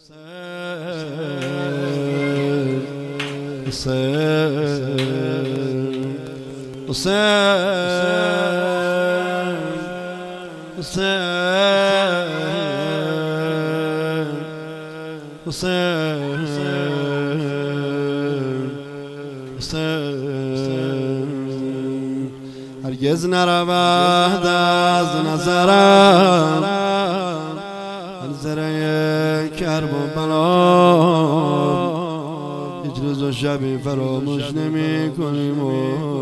هرگز نرود از نظرم منظره کرب و بلا، هیچ روز و شبی فراموش نمی کنیم و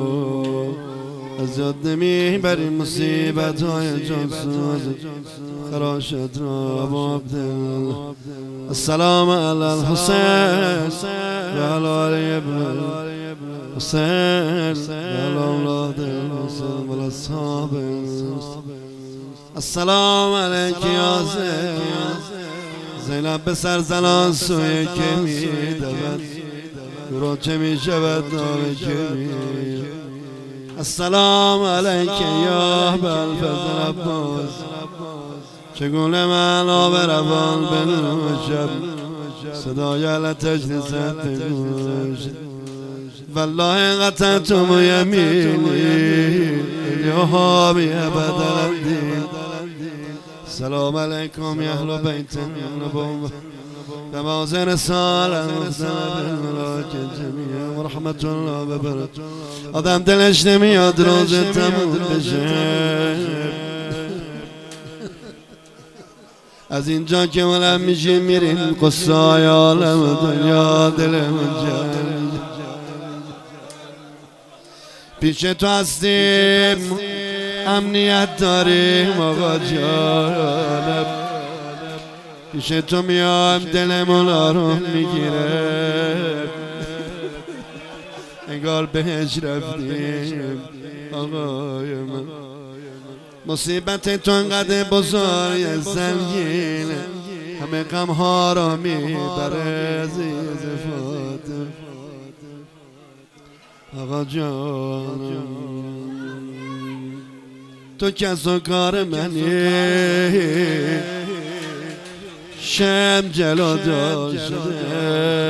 از یاد نمی بریم مصیبت های جانسوز خراشت را با عبدل. السلام علی الحسین و علی علی ابن حسین و علی اولاد الحسین و اصحاب. السلام علیک یا زینب به سرزنان سوی که می دود رو چه می شود نامه که می. السلام علیک یا بلفضل عباس، چگونه من آب روان بنوشم صدای لطش نزد بگوش. والله قطعتم یمینی الیهامی ابد الدین. سلام علیکم یا اهل بیت النبوة نماز رسالت بالملائکه جمیعا و رحمت الله و برکاته. آدم دلش نمیاد روز تموم بشه، از اینجا که بلند میشیم میریم قصای عالم دنیا دلمون جنگ. پیش تو هستیم امنیت داریم آقا جانم، پیش تو میام دلمون آروم میگیره، انگار بهش رفتیم آقای من. مصیبت تو انقدر بزرگ سنگینه، همه غم ها را میبره عزیز فاطمه آقا جانم. تو کس و کار منی، شم جلو دار شده.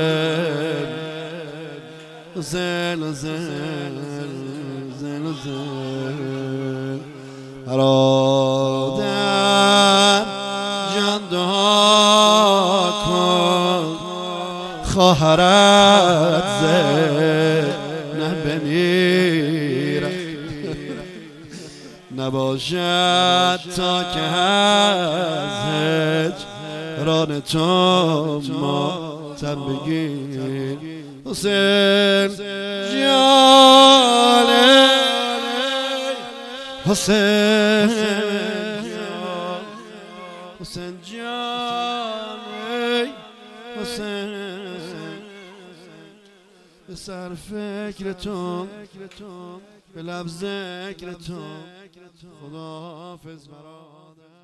حسین حسین حسین حسین هر آدم جان دعا کن خواهرت زینب بمیرد، نباشد تا که از هجران تو ماتم بگیر. حسین جانه حسین حسین جانه حسین به سر فکرتون به لب ذکرتون خداحافظ برادر.